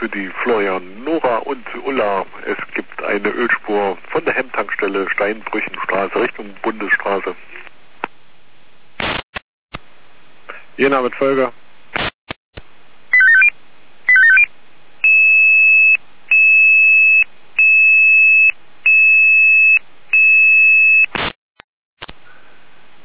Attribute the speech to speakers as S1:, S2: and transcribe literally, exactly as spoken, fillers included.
S1: für die Florian, Nora und Ulla. Es gibt eine Ölspur von der Hemmtankstelle Steinbrüchenstraße Richtung Bundesstraße. Jena mit Folger.